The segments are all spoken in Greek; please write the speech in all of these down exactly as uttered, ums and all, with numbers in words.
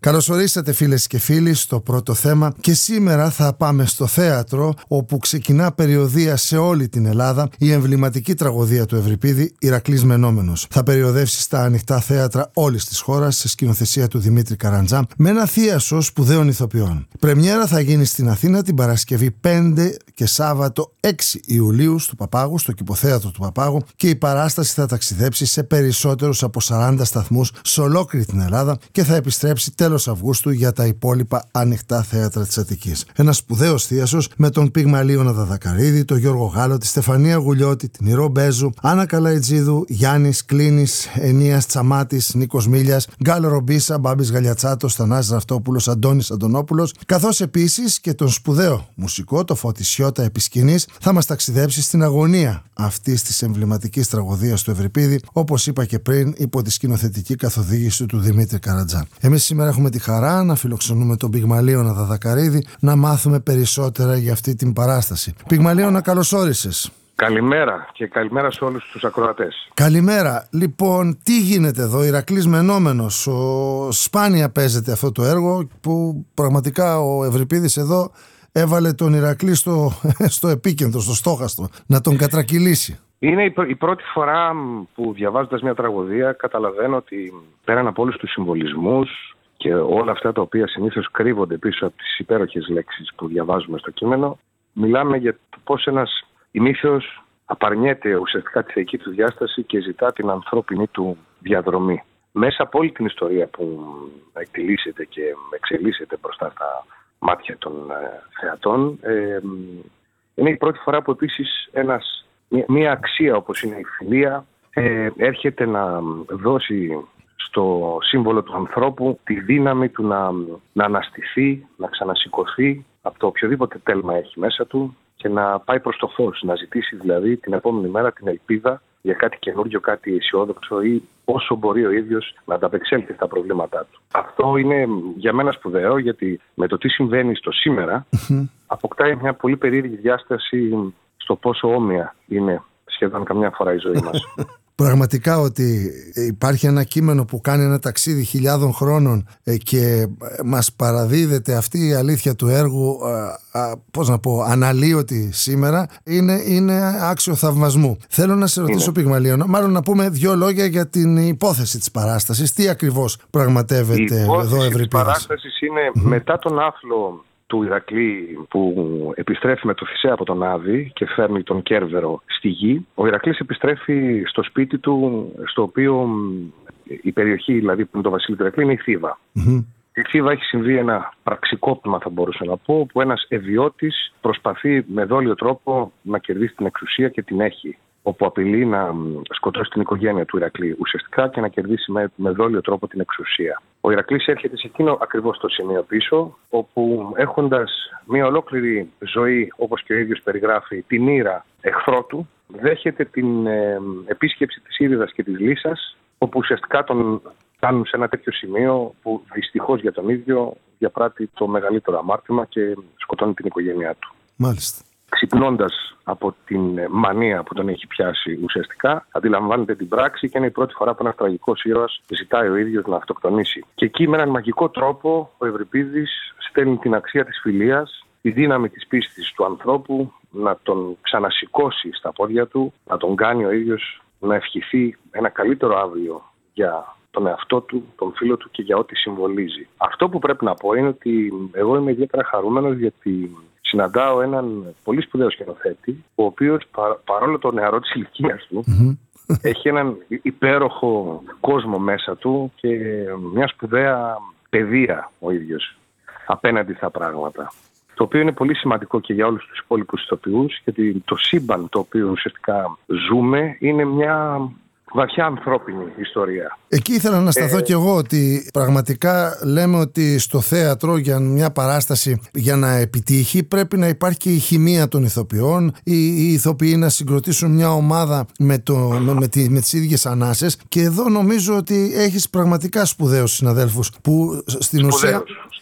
Καλώς ορίσατε φίλες και φίλοι στο πρώτο θέμα και σήμερα θα πάμε στο θέατρο όπου ξεκινά περιοδεία σε όλη την Ελλάδα η εμβληματική τραγωδία του Ευρυπίδη Ηρακλής Μενόμενος. Θα περιοδεύσει στα ανοιχτά θέατρα όλης της χώρας σε σκηνοθεσία του Δημήτρη Καραντζά με ένα θίασο σπουδαίων ηθοποιών. Πρεμιέρα θα γίνει στην Αθήνα την Παρασκευή πέντε και Σάββατο έξι Ιουλίου στο Παπάγου, στο Κηποθέατρο του Παπάγου, και η παράσταση θα ταξιδέψει σε περισσότερους από σαράντα σταθμούς σε ολόκληρη την Ελλάδα και θα επιστρέψει τέλος Αυγούστου για τα υπόλοιπα ανοιχτά θέατρα της Αττικής. Ένα σπουδαίος θίασος με τον Πυγμαλίωνα Δαδακαρίδη, τον Γιώργο Γάλλο, τη Στεφανία Γουλιώτη, την Ηρώ Μπέζου, Άννα Καλαϊτζίδου, Γιάννης Κλίνης, Ενίας Τσαμάτης, Νίκος Μίλιας, Γκάλο Ρομπίσα, Μπάμπης Γαλιατσάτος, Θανάσης Ραφτόπουλος, Αντώνης Αντωνόπουλος, καθώς επίσης και τον σπουδαίο μουσικό, το Φώτη Σιώτα επί σκηνής, θα μας ταξιδέψει στην αγωνία αυτής της εμβληματικής τραγωδίας του Ευρυπίδη, όπως είπα και πριν, υπό τη σκηνοθετική καθοδήγηση του Δημήτρη Καραντζά. Εμείς σήμερα έχουμε τη χαρά να φιλοξενούμε τον Πυγμαλίωνα Δαδακαρίδη να μάθουμε περισσότερα για αυτή την παράσταση. Πυγμαλίωνα, καλώς όρισες. Καλημέρα και καλημέρα σε όλους τους ακροατές. Καλημέρα. Λοιπόν, τι γίνεται εδώ, Ηρακλής Μενόμενος? Ο... Σπάνια παίζεται αυτό το έργο που πραγματικά ο Ευρυπίδης εδώ έβαλε τον Ηρακλή στο, στο επίκεντρο, στο στόχαστρο, να τον κατρακυλήσει. Είναι η, η πρώτη φορά που διαβάζοντας μια τραγωδία καταλαβαίνω ότι πέραν από όλους τους συμβολισμούς και όλα αυτά τα οποία συνήθως κρύβονται πίσω από τις υπέροχες λέξεις που διαβάζουμε στο κείμενο, μιλάμε για το πώς ένας ημίθεος απαρνιέται ουσιαστικά τη θεϊκή του διάσταση και ζητά την ανθρώπινη του διαδρομή. Μέσα από όλη την ιστορία που εκτελήσεται και εξελίσσεται μπροστά στα μάτια των ε, θεατών, ε, είναι η πρώτη φορά που επίσης ένας, μια, μια αξία όπως είναι η φιλία ε, έρχεται να δώσει στο σύμβολο του ανθρώπου τη δύναμη του να, να αναστηθεί, να ξανασηκωθεί από το οποιοδήποτε τέλμα έχει μέσα του και να πάει προς το φως, να ζητήσει δηλαδή την επόμενη μέρα την ελπίδα για κάτι καινούργιο, κάτι αισιόδοξο ή όσο μπορεί ο ίδιος να ανταπεξέλθει στα προβλήματά του. Αυτό είναι για μένα σπουδαίο, γιατί με το τι συμβαίνει στο σήμερα mm-hmm. αποκτάει μια πολύ περίεργη διάσταση στο πόσο όμοια είναι σχεδόν καμιά φορά η ζωή μας. Πραγματικά ότι υπάρχει ένα κείμενο που κάνει ένα ταξίδι χιλιάδων χρόνων και μας παραδίδεται αυτή η αλήθεια του έργου, πώς να πω, αναλύωτη σήμερα, είναι, είναι άξιο θαυμασμού. Θέλω να σε ρωτήσω, Πυγμαλίωνα, μάλλον να πούμε δύο λόγια για την υπόθεση της παράστασης. Τι ακριβώς πραγματεύεται εδώ, Ευρυπίδης? Η υπόθεση της παράστασης είναι mm-hmm. μετά τον άθλο του Ηρακλή που επιστρέφει με το Θησέα από τον Άδη και φέρνει τον Κέρβερο στη γη. Ο Ηρακλής επιστρέφει στο σπίτι του, στο οποίο η περιοχή δηλαδή που είναι το βασίλειο του Ηρακλή είναι η Θήβα. Mm-hmm. Η Θήβα έχει συμβεί ένα πραξικόπημα, θα μπορούσα να πω, που ένας ευιώτης προσπαθεί με δόλιο τρόπο να κερδίσει την εξουσία και την έχει, όπου απειλεί να σκοτώσει την οικογένεια του Ηρακλή ουσιαστικά και να κερδίσει με, με δόλιο τρόπο την εξουσία. Ο Ηρακλής έρχεται σε εκείνο ακριβώς το σημείο πίσω, όπου έχοντας μια ολόκληρη ζωή, όπως και ο ίδιος περιγράφει, την ήρα εχθρό του, δέχεται την ε, επίσκεψη της Ήριδας και της Λύσσας, όπου ουσιαστικά τον κάνουν σε ένα τέτοιο σημείο που δυστυχώς για τον ίδιο διαπράττει το μεγαλύτερο αμάρτημα και σκοτώνει την οικογένειά του. Μάλιστα. Ξυπνώντας από την μανία που τον έχει πιάσει ουσιαστικά, αντιλαμβάνεται την πράξη και είναι η πρώτη φορά που ένας τραγικός ήρωας ζητάει ο ίδιος να αυτοκτονήσει. Και εκεί με έναν μαγικό τρόπο ο Ευρυπίδης στέλνει την αξία της φιλίας, τη δύναμη της πίστης του ανθρώπου, να τον ξανασηκώσει στα πόδια του, να τον κάνει ο ίδιος να ευχηθεί ένα καλύτερο αύριο για τον εαυτό του, τον φίλο του και για ό,τι συμβολίζει. Αυτό που πρέπει να πω είναι ότι εγώ είμαι ιδιαίτερα χαρούμενος γιατί συναντάω έναν πολύ σπουδαίο σκηνοθέτη, ο οποίος πα, παρόλο το νεαρό της ηλικίας του, mm-hmm. έχει έναν υπέροχο κόσμο μέσα του και μια σπουδαία παιδεία ο ίδιος απέναντι στα πράγματα. Το οποίο είναι πολύ σημαντικό και για όλους τους υπόλοιπους ηθοποιούς, γιατί το σύμπαν το οποίο ουσιαστικά ζούμε είναι μια βαθιά ανθρώπινη ιστορία. Εκεί ήθελα να σταθώ ε... κι εγώ, ότι πραγματικά λέμε ότι στο θέατρο για μια παράσταση για να επιτύχει πρέπει να υπάρχει και η χημεία των ηθοποιών, οι, οι ηθοποιοί να συγκροτήσουν μια ομάδα με, το, με, με, τη, με τις ίδιες ανάσες, και εδώ νομίζω ότι έχεις πραγματικά σπουδαίους συναδέλφους που στην σπουδαίους, ουσία...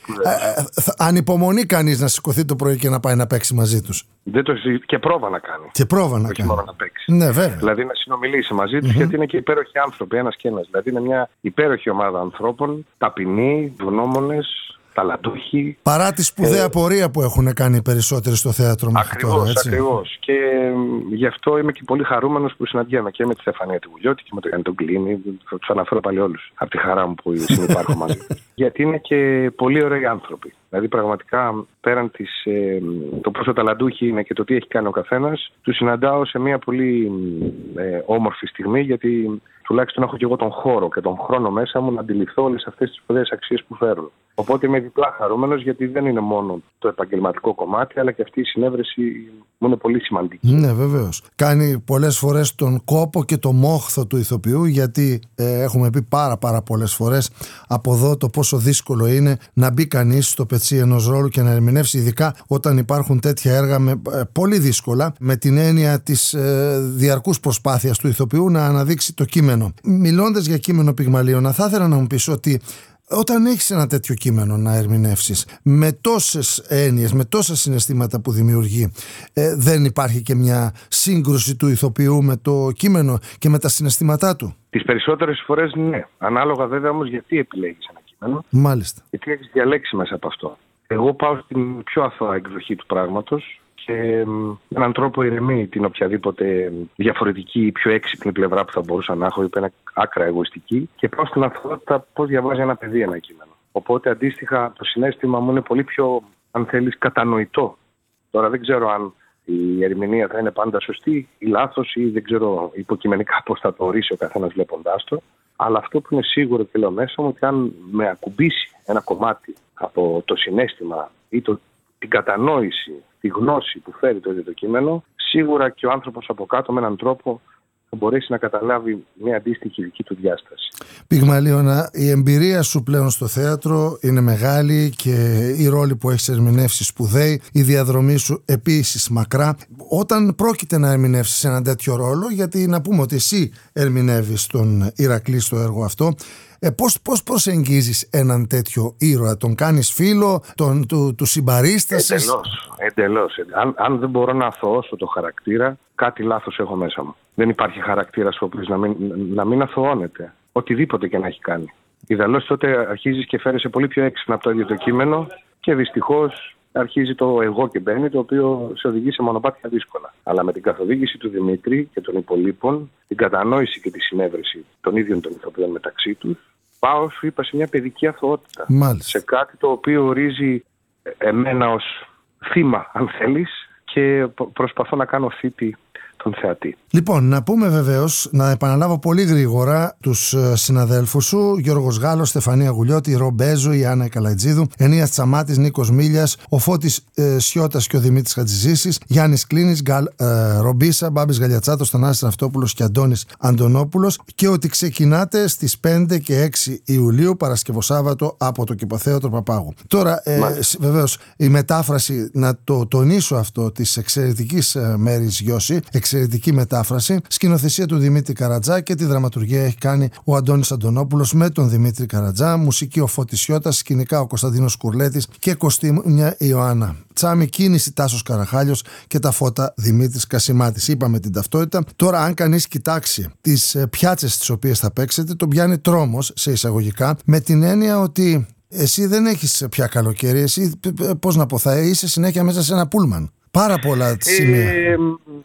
ε, θα ανυπομονεί κανείς να σηκωθεί το πρωί και να πάει να παίξει μαζί τους. Δεν το, και πρόβα να κάνει. Και πρόβα να κάνει. Να παίξει. Ναι, βέβαια. Δηλαδή να συνομιλήσει μαζί τους, mm-hmm. γιατί είναι και υπέροχοι άνθρωποι, ένας και ένας. Δηλαδή είναι μια υπέροχη ομάδα ανθρώπων, ταπεινοί, γνώμονες, ταλαντούχοι. Παρά τη σπουδαία ε, πορεία που έχουν κάνει οι περισσότεροι στο θέατρο μέχρι ακριβώς, τώρα. Έτσι. Ακριβώς. Και γι' αυτό είμαι και πολύ χαρούμενος που συναντιέμαι και με τη Στεφανία τη Γουλιώτη και με τον Γιάννη τον Κλίνη. Θα τους αναφέρω πάλι όλους από τη χαρά μου που συνυπάρχω μαζί. Γιατί είναι και πολύ ωραίοι άνθρωποι. Δηλαδή πραγματικά πέραν της, ε, το πόσο ταλαντούχοι είναι και το τι έχει κάνει ο καθένας, τους συναντάω σε μια πολύ ε, όμορφη στιγμή, γιατί τουλάχιστον έχω και εγώ τον χώρο και τον χρόνο μέσα μου να αντιληφθώ όλες αυτές τις σπουδαίες αξίες που φέρουν. Οπότε είμαι διπλά χαρούμενος, γιατί δεν είναι μόνο το επαγγελματικό κομμάτι, αλλά και αυτή η συνέβρεση μου είναι πολύ σημαντική. Ναι, βεβαίως. Κάνει πολλές φορές τον κόπο και το μόχθο του ηθοποιού, γιατί ε, έχουμε πει πάρα πάρα πολλές φορές από εδώ το πόσο δύσκολο είναι να μπει κανείς στο πετσί ενός ρόλου και να ερμηνεύσει, ειδικά όταν υπάρχουν τέτοια έργα με, ε, πολύ δύσκολα, με την έννοια της ε, διαρκούς προσπάθειας του ηθοποιού να αναδείξει το κείμενο. Μιλώντας για κείμενο Πυγμαλίωνα, θα ήθελα να μου πεις ότι όταν έχεις ένα τέτοιο κείμενο να ερμηνεύσεις με τόσες έννοιες, με τόσα συναισθήματα που δημιουργεί, ε, δεν υπάρχει και μια σύγκρουση του ηθοποιού με το κείμενο και με τα συναισθήματά του? Τις περισσότερες φορές ναι. Ανάλογα βέβαια όμως γιατί επιλέγεις ένα κείμενο. Μάλιστα. Γιατί έχεις διαλέξει μέσα από αυτό. Εγώ πάω στην πιο αθώα εκδοχή του πράγματος και με έναν τρόπο ηρεμεί την οποιαδήποτε διαφορετική ή πιο έξυπνη πλευρά που θα μπορούσα να έχω, ή που είναι άκρα εγωιστική, και πάω στην αθωότητα πώς διαβάζει ένα παιδί ένα κείμενο. Οπότε αντίστοιχα το συναίσθημα μου είναι πολύ πιο, αν θέλεις, κατανοητό. Τώρα δεν ξέρω αν η ερμηνεία θα είναι πάντα σωστή ή λάθος, ή δεν ξέρω υποκειμενικά πώς θα το ορίσει ο καθένας βλέποντάς το. Αλλά αυτό που είναι σίγουρο και λέω μέσα μου, ότι αν με ακουμπήσει ένα κομμάτι από το συναίσθημα ή το, την κατανόηση, τη γνώση που φέρει το ίδιο το κείμενο, σίγουρα και ο άνθρωπος από κάτω με έναν τρόπο θα μπορέσει να καταλάβει μια αντίστοιχη δική του διάσταση. Πυγμαλίωνα, η εμπειρία σου πλέον στο θέατρο είναι μεγάλη και οι ρόλοι που έχεις ερμηνεύσει σπουδαίοι, η διαδρομή σου επίσης μακρά. Όταν πρόκειται να ερμηνεύσεις έναν τέτοιο ρόλο, γιατί να πούμε ότι εσύ ερμηνεύεις τον Ηρακλή στο έργο αυτό, Ε, πώς, πώς προσεγγίζεις έναν τέτοιο ήρωα? Τον κάνεις φίλο, τον, του, του συμπαρίστασες? Εντελώς, εντελώς. Αν, αν δεν μπορώ να αθωώσω το χαρακτήρα, κάτι λάθος έχω μέσα μου. Δεν υπάρχει χαρακτήρας ο οποίος να μην, να μην αθωώνεται, οτιδήποτε και να έχει κάνει. Ιδαλλώς τότε αρχίζεις και φέρεσαι πολύ πιο έξυπνα από το ίδιο το κείμενο και δυστυχώς αρχίζει το εγώ και μπαίνει, το οποίο σε οδηγεί σε μονοπάτια δύσκολα. Αλλά με την καθοδήγηση του Δημήτρη και των υπολείπων, την κατανόηση και τη συνέβρεση των ίδιων των ηθοποιών μεταξύ τους, πάω, σου είπα, σε μια παιδική αθωότητα. Μάλιστα. Σε κάτι το οποίο ορίζει εμένα ως θύμα, αν θέλεις, και προσπαθώ να κάνω θήτη τον θεατή. Λοιπόν, να πούμε βεβαίως, να επαναλάβω πολύ γρήγορα τους συναδέλφους σου: Γιώργος Γάλλος, Στεφανία Γουλιώτη, Ρομπέζο, η Άννα Καλατζίδου, Ενίας Τσαμάτης, Νίκος Μίλιας, ο Φώτης ε, Σιώτας και ο Δημήτρης Χατζηζήσης, Γιάννης Κλίνης, Γκαλ, ε, Ρομπίσα, Μπάμπης Γαλιατσάτος, Θανάσης Ναυτόπουλος και Αντώνης Αντωνόπουλος, και ότι ξεκινάτε στις πέντε και έξι Ιουλίου, Παρασκευοσάββατο, από το Κηποθέατρο Παπάγου. Τώρα, ε, βεβαίως, η μετάφραση, να το τονίσω αυτό, της εξαιρετικής ε, Μέρης Γιώση, εξαιρετική μετάφραση, σκηνοθεσία του Δημήτρη Καρατζά, και τη δραματουργία έχει κάνει ο Αντώνης Αντωνόπουλος με τον Δημήτρη Καρατζά, μουσική ο Φώτης Σιώτας, σκηνικά ο Κωνσταντίνος Κουρλέτης και κοστίμια η Ιωάννα Τσάμι, κίνηση Τάσος Καραχάλιος και τα φώτα Δημήτρης Κασιμάτης. Είπαμε την ταυτότητα. Τώρα, αν κανείς κοιτάξει τις πιάτσες στις οποίες θα παίξετε, τον πιάνει τρόμος, σε εισαγωγικά, με την έννοια ότι εσύ δεν έχεις πια καλοκαίρι, εσύ, πώς να πω, θα είσαι συνέχεια μέσα σε ένα πούλμαν. Πάρα πολλά σημεία. Ε,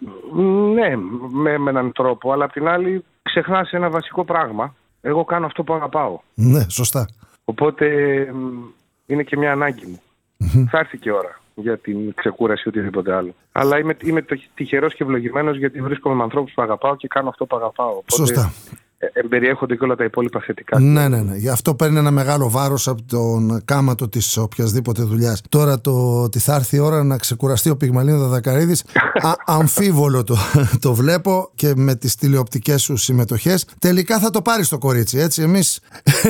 ναι, με, με έναν τρόπο, αλλά απ' την άλλη ξεχνάς ένα βασικό πράγμα. Εγώ κάνω αυτό που αγαπάω. Ναι, σωστά. Οπότε είναι και μια ανάγκη μου. Mm-hmm. Θα έρθει και η ώρα για την ξεκούραση ή οτιδήποτε άλλο. Αλλά είμαι, είμαι τυχερός και ευλογημένος, γιατί βρίσκομαι με ανθρώπους που αγαπάω και κάνω αυτό που αγαπάω. Οπότε σωστά. εμπεριέχονται και όλα τα υπόλοιπα θετικά. Ναι, ναι, ναι. Γι' αυτό παίρνει ένα μεγάλο βάρος από τον κάματο της οποιασδήποτε δουλειάς. Τώρα το ότι θα έρθει η ώρα να ξεκουραστεί ο Πυγμαλίων Δαδακαρίδης, α, αμφίβολο το, το βλέπω, και με τις τηλεοπτικές σου συμμετοχές. Τελικά θα το πάρεις το κορίτσι, έτσι. Εμείς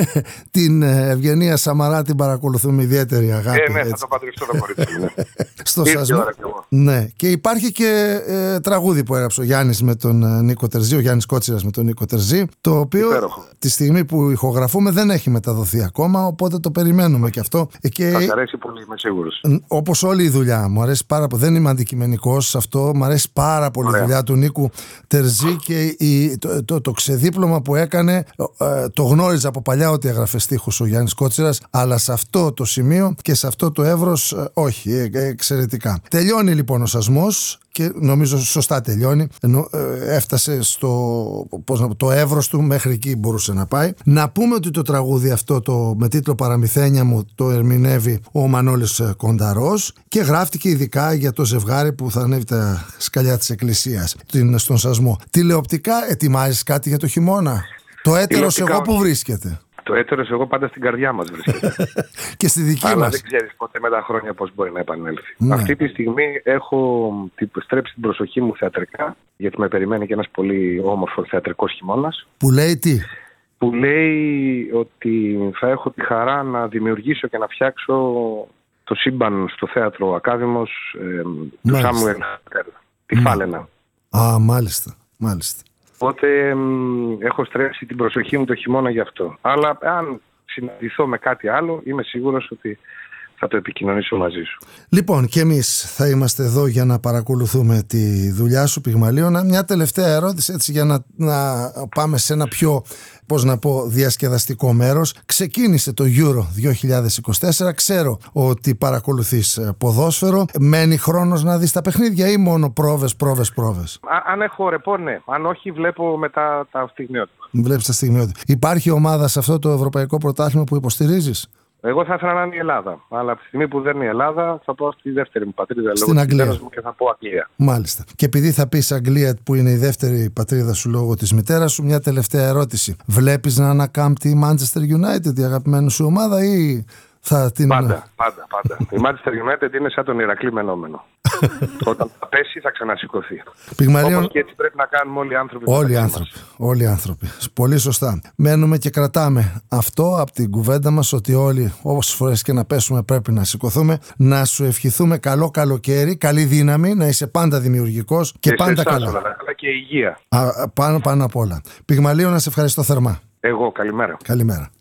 την Ευγενία Σαμαρά την παρακολουθούμε ιδιαίτερη αγάπη. Ε, ναι, έτσι. Θα το παντρευτώ το κορίτσι. Ναι. Στο σασμό. Ναι, και υπάρχει και ε, τραγούδι που έγραψε ο Γιάννης με τον ε, Νίκο Τερζή, ο Γιάννης Κότσιρας με τον Νίκο Τερζή, το οποίο υπέροχο. Τη στιγμή που ηχογραφούμε δεν έχει μεταδοθεί ακόμα, οπότε το περιμένουμε και αυτό. Και, θα σ' αρέσει πολύ, είμαι σίγουρος. Όπως όλη η δουλειά μου, αρέσει πάρα πολύ. Δεν είμαι αντικειμενικός σε αυτό, μου αρέσει πάρα πολύ η δουλειά του Νίκου Τερζή και η, το, το, το, το ξεδίπλωμα που έκανε. Ε, το γνώριζα από παλιά ότι έγραφε στίχους ο Γιάννης Κότσιρας, αλλά σε αυτό το σημείο και σε αυτό το εύρος, ε, όχι, ε, ε, εξαιρετικά. Τελειώνει λοιπόν ο σασμός και νομίζω σωστά τελειώνει. Ενώ, ε, έφτασε στο πώς να πω, το εύρος του, μέχρι εκεί μπορούσε να πάει. Να πούμε ότι το τραγούδι αυτό το, με τίτλο «Παραμυθένια μου» το ερμηνεύει ο Μανώλης Κονταρός και γράφτηκε ειδικά για το ζευγάρι που θα ανέβει τα σκαλιά της εκκλησίας στον σασμό. Τηλεοπτικά ετοιμάζεις κάτι για το χειμώνα? Το έτερος εγώ που βρίσκεται? Το έτερος εγώ πάντα στην καρδιά μας βρίσκεται. Και στη δική αλλά μας. δεν ξέρεις ποτέ με τα χρόνια πώς μπορεί να επανέλθει. Ναι. Αυτή τη στιγμή έχω στρέψει την προσοχή μου θεατρικά, γιατί με περιμένει και ένας πολύ όμορφος θεατρικός χειμώνας. Που λέει τι? Που λέει ότι θα έχω τη χαρά να δημιουργήσω και να φτιάξω το σύμπαν στο θέατρο Ακάδημος ε, του Σάμουελ, τη ναι. Φάλαινα. Α, μάλιστα, μάλιστα. Οπότε μ, έχω στρέψει την προσοχή μου το χειμώνα γι' αυτό. Αλλά αν συναντηθώ με κάτι άλλο, είμαι σίγουρος ότι θα το επικοινωνήσω μαζί σου. Λοιπόν, και εμείς θα είμαστε εδώ για να παρακολουθούμε τη δουλειά σου, Πυγμαλίωνα. Μια τελευταία ερώτηση, έτσι, για να, να πάμε σε ένα πιο, πώς να πω, διασκεδαστικό μέρος. Ξεκίνησε το Euro δύο χιλιάδες είκοσι τέσσερα. Ξέρω ότι παρακολουθείς ποδόσφαιρο. Μένει χρόνος να δεις τα παιχνίδια ή μόνο πρόβες, πρόβες, πρόβες? Α, αν έχω ρεπό, ναι. Αν όχι, βλέπω μετά τα στιγμιότυπα. Βλέπεις τα στιγμιότυπα. Υπάρχει ομάδα σε αυτό το ευρωπαϊκό πρωτάθλημα που υποστηρίζεις? Εγώ θα ήθελα να είναι η Ελλάδα. Αλλά από τη στιγμή που δεν είναι η Ελλάδα, θα πω στη δεύτερη μου πατρίδα. Στην Αγγλία. Μου και θα πω Αγγλία. Μάλιστα. Και επειδή θα πεις Αγγλία, που είναι η δεύτερη πατρίδα σου λόγω της μητέρας σου, μια τελευταία ερώτηση. Βλέπεις να ανακάμπτει η Manchester United, η αγαπημένη σου ομάδα, ή θα την... Πάντα, πάντα, πάντα. Η Manchester United είναι σαν τον Ηρακλή μενόμενο. Όταν θα πέσει θα ξανασηκωθεί. Πυγμαλίων... Όπως και έτσι πρέπει να κάνουμε όλοι οι άνθρωποι. Όλοι οι άνθρωποι. Όλοι οι άνθρωποι. Πολύ σωστά. Μένουμε και κρατάμε αυτό από την κουβέντα μας, ότι όλοι, όσες φορές και να πέσουμε, πρέπει να σηκωθούμε. Να σου ευχηθούμε καλό καλοκαίρι, καλή δύναμη, να είσαι πάντα δημιουργικός και, και πάντα καλά. Όλα, αλλά και υγεία. Α, πάνω, πάνω απ' όλα. Πυγμαλίων, να σε ευχαριστώ θερμά. Εγώ, καλημέρα. Καλημέρα.